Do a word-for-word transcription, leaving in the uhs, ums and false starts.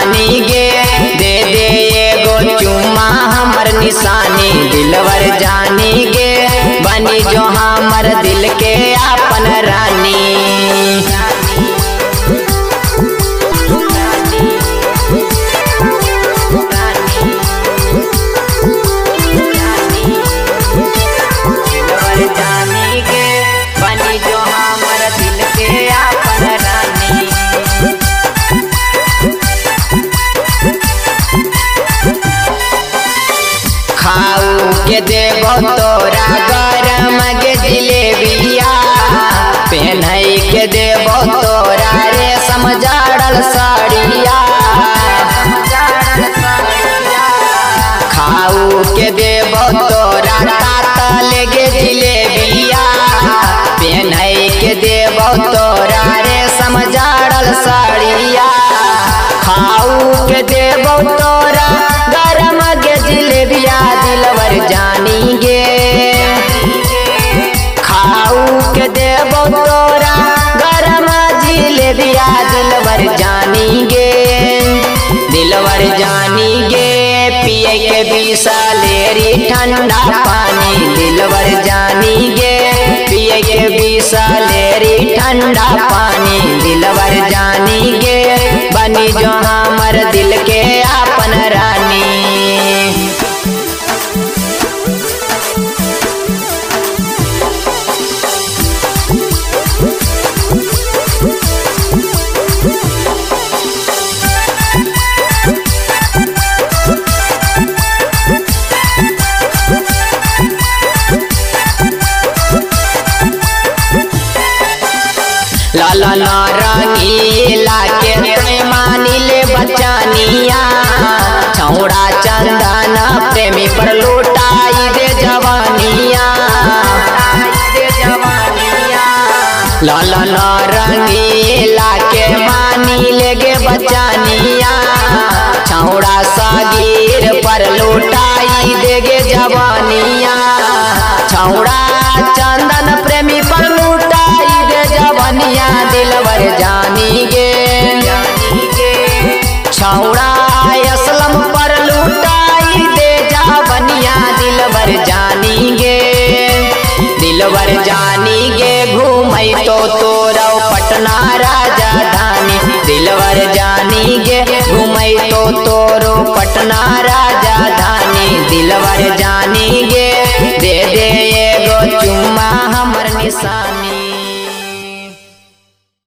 जानी गे, दे दे एगो चुम्मा हमर निशानी। दिलवर जानी गे, बनी जो हमर दिल के अपन रानी। खाऊ के देबो तोरा गरम गे जिलेबिया, पहनाई के देबो तोरा रेशम जाड़ल साड़िया। खाऊ के देबो तोरा कातल गे जिलेबिया, पहनाई के देबो तोरा रेशम जाड़ल साड़िया। खाऊ के देबो तोरा गरम गे जिलेबिया, दिलवर जानी गे। खाऊ के देबो तोरा गरम जिलेबिया, दिलवर जानी गे। दिलवर जानी गे, पिए के बिसलेरी ठंडा पानी। दिलवर जानी गे, पिए के बिसलेरी ठंडा पानी। दिलवर जानी गे, बनी जो हमर दिल के अपन रानी। लाला नारंगीला के तुम मानी ले बचानिया। छौड़ा चंदन प्रेमी पर लुटाई दे जवानिया। लाला नारंगीला के मानी ले गे बचानिया। छौड़ा सागिर पर लुटाई दे गे जवानिया। छौड़ा चंदन प्रेमी पर लुटाई दे जवानिया। दिलवर जानी गे, छौड़ा असलम पर लुटाई दे जवानिया। दिलवर जानी गे, दिलवर जानी गे, घूमई तो तोरा पटना राजधानी। दिलवर जानी गे, घूमई तो तोरो पटना राजधानी। दिलवर जानी गे, दे दे एगो चुम्मा हमर निशानी।